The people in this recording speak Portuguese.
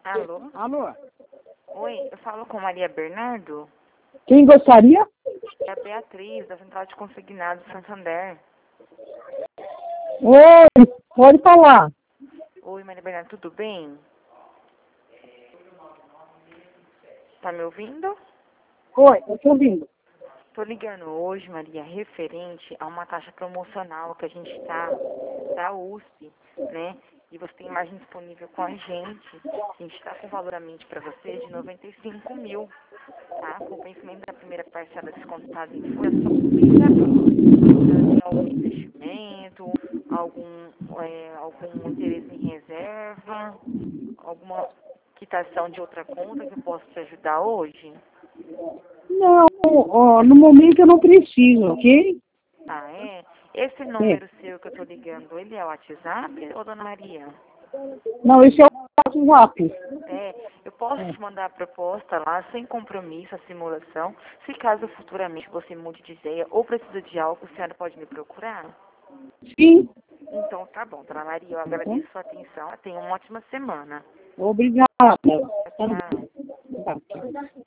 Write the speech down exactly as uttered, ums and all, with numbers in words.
Alô? Alô? Oi, eu falo com Maria Bernardo? Quem gostaria? É a Beatriz, da Central de Consignados Santander. Oi, pode falar. Oi, Maria Bernardo, tudo bem? Tá me ouvindo? Oi, eu tô ouvindo. Tô ligando hoje, Maria, referente a uma taxa promocional que a gente tá da U S P, né? E você tem margem disponível com a gente. A gente está com valor a mente para você de noventa e cinco mil, tá? Com o vencimento da primeira parcela descontada em folha só no mês de abril. Você tem algum investimento, algum, é, algum interesse em reserva, alguma quitação de outra conta que eu possa te ajudar hoje? Não, ó, no momento eu não preciso, ok? Ah, é? Esse É. número seu que eu tô ligando, ele é o WhatsApp ou Dona Maria? Não, esse é o WhatsApp. É, eu posso É. te mandar a proposta lá, sem compromisso, a simulação. Se caso futuramente você mude de ideia ou precisa de algo, a senhora pode me procurar? Sim. Então, tá bom, Dona Maria, eu Tá bom? agradeço a sua atenção. Tenha uma ótima semana. Obrigada. Tchau, tchau. Tá.